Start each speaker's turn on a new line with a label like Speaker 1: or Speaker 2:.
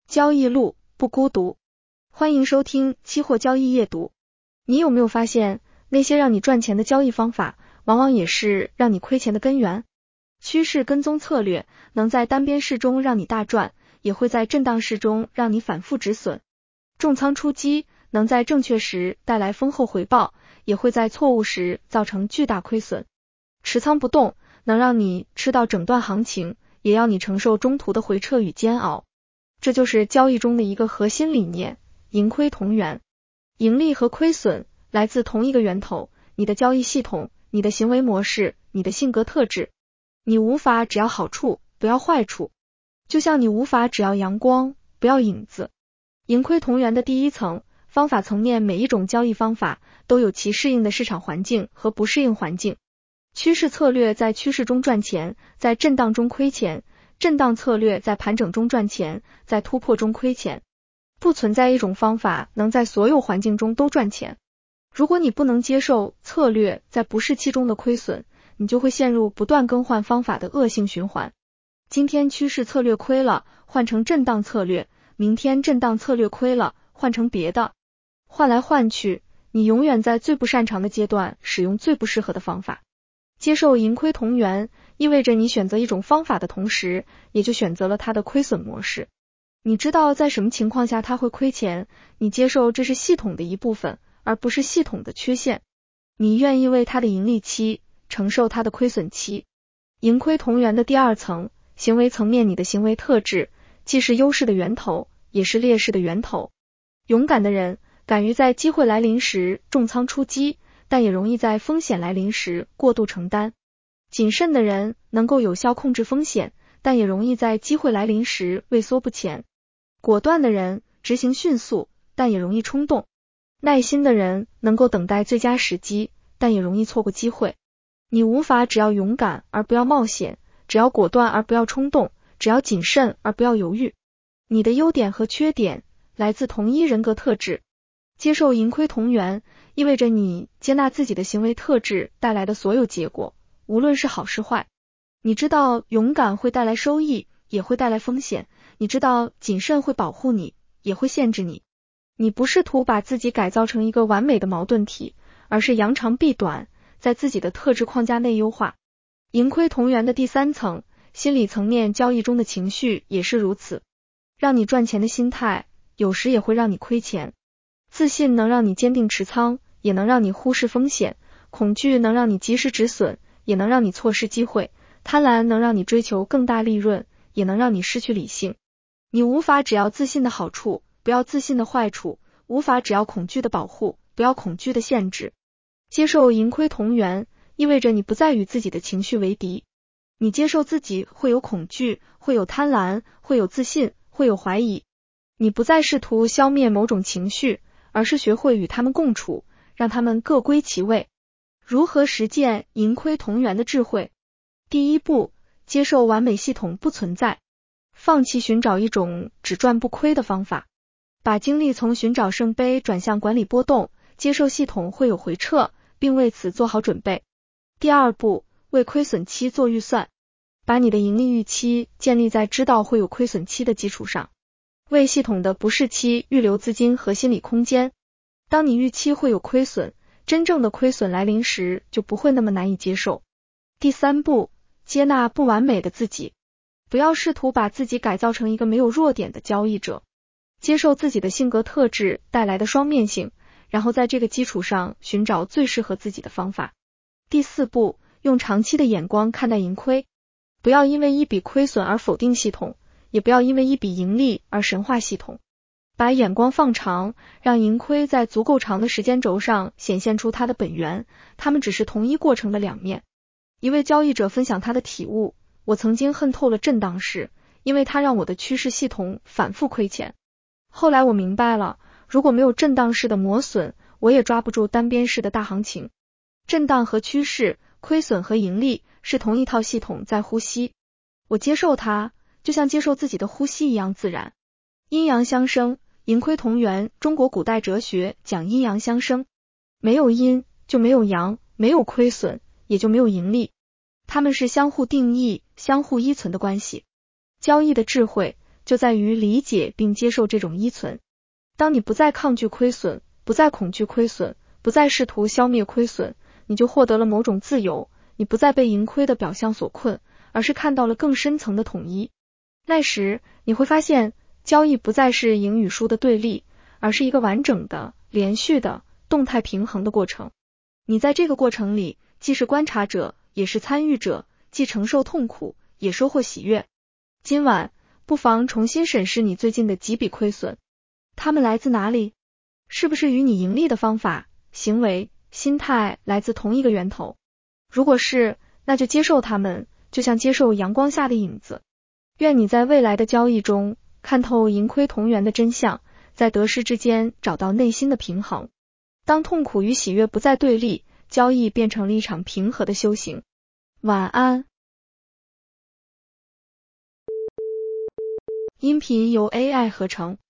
Speaker 1: 交易路不孤独，欢迎收听期货交易夜读。你有没有发现，那些让你赚钱的交易方法，往往也是让你亏钱的根源？趋势跟踪策略能在单边市中让你大赚，也会在震荡市中让你反复止损。重仓出击能在正确时带来丰厚回报，也会在错误时造成巨大亏损。持仓不动能让你吃到整段行情，也要你承受中途的回撤与煎熬。这就是交易中的一个核心理念，盈亏同源。盈利和亏损来自同一个源头，你的交易系统、你的行为模式、你的性格特质。你无法只要好处，不要坏处，就像你无法只要阳光，不要影子。盈亏同源的第一层，方法层面，每一种交易方法都有其适应的市场环境和不适应环境。趋势策略在趋势中赚钱，在震荡中亏钱；震荡策略在盘整中赚钱，在突破中亏钱。不存在一种方法能在所有环境中都赚钱。如果你不能接受策略在不适期中的亏损，你就会陷入不断更换方法的恶性循环。今天趋势策略亏了，换成震荡策略；明天震荡策略亏了，换成别的。换来换去，你永远在最不擅长的阶段使用最不适合的方法。接受盈亏同源，意味着你选择一种方法的同时，也就选择了它的亏损模式。你知道在什么情况下它会亏钱，你接受这是系统的一部分，而不是系统的缺陷。你愿意为它的盈利期承受它的亏损期。盈亏同源的第二层，行为层面，你的行为特质既是优势的源头，也是劣势的源头。勇敢的人敢于在机会来临时重仓出击，但也容易在风险来临时过度承担。谨慎的人能够有效控制风险，但也容易在机会来临时畏缩不前。果断的人执行迅速，但也容易冲动。耐心的人能够等待最佳时机，但也容易错过机会。你无法只要勇敢而不要冒险，只要果断而不要冲动，只要谨慎而不要犹豫。你的优点和缺点来自同一人格特质。接受盈亏同源，意味着你接纳自己的行为特质带来的所有结果，无论是好是坏。你知道勇敢会带来收益，也会带来风险；你知道谨慎会保护你，也会限制你。你不试图把自己改造成一个完美的矛盾体，而是扬长避短，在自己的特质框架内优化。盈亏同源的第三层，心理层面，交易中的情绪也是如此。让你赚钱的心态，有时也会让你亏钱。自信能让你坚定持仓，也能让你忽视风险；恐惧能让你及时止损，也能让你错失机会；贪婪能让你追求更大利润，也能让你失去理性。你无法只要自信的好处，不要自信的坏处；无法只要恐惧的保护，不要恐惧的限制。接受盈亏同源，意味着你不再与自己的情绪为敌。你接受自己会有恐惧，会有贪婪，会有自信，会有怀疑。你不再试图消灭某种情绪，而是学会与他们共处，让他们各归其位。如何实践盈亏同源的智慧？第一步，接受完美系统不存在，放弃寻找一种只赚不亏的方法，把精力从寻找圣杯转向管理波动，接受系统会有回撤，并为此做好准备。第二步，为亏损期做预算，把你的盈利预期建立在知道会有亏损期的基础上，为系统的不适期预留资金和心理空间。当你预期会有亏损，真正的亏损来临时就不会那么难以接受。第三步，接纳不完美的自己，不要试图把自己改造成一个没有弱点的交易者，接受自己的性格特质带来的双面性，然后在这个基础上寻找最适合自己的方法。第四步，用长期的眼光看待盈亏，不要因为一笔亏损而否定系统，也不要因为一笔盈利而神化系统。把眼光放长，让盈亏在足够长的时间轴上显现出它的本源，它们只是同一过程的两面。一位交易者分享他的体悟，我曾经恨透了震荡市，因为它让我的趋势系统反复亏钱。后来我明白了，如果没有震荡市的磨损，我也抓不住单边市的大行情。震荡和趋势，亏损和盈利是同一套系统在呼吸，我接受它，就像接受自己的呼吸一样自然。阴阳相生，盈亏同源，中国古代哲学讲阴阳相生，没有阴就没有阳，没有亏损也就没有盈利，它们是相互定义、相互依存的关系。交易的智慧就在于理解并接受这种依存。当你不再抗拒亏损，不再恐惧亏损，不再试图消灭亏损，你就获得了某种自由，你不再被盈亏的表象所困，而是看到了更深层的统一。那时，你会发现，交易不再是赢与输的对立，而是一个完整的、连续的、动态平衡的过程。你在这个过程里，既是观察者，也是参与者，既承受痛苦，也收获喜悦。今晚，不妨重新审视你最近的几笔亏损，它们来自哪里？是不是与你盈利的方法、行为、心态来自同一个源头？如果是，那就接受它们，就像接受阳光下的影子。愿你在未来的交易中，看透盈亏同源的真相，在得失之间找到内心的平衡。当痛苦与喜悦不再对立，交易变成了一场平和的修行。晚安。音频由 AI 合成。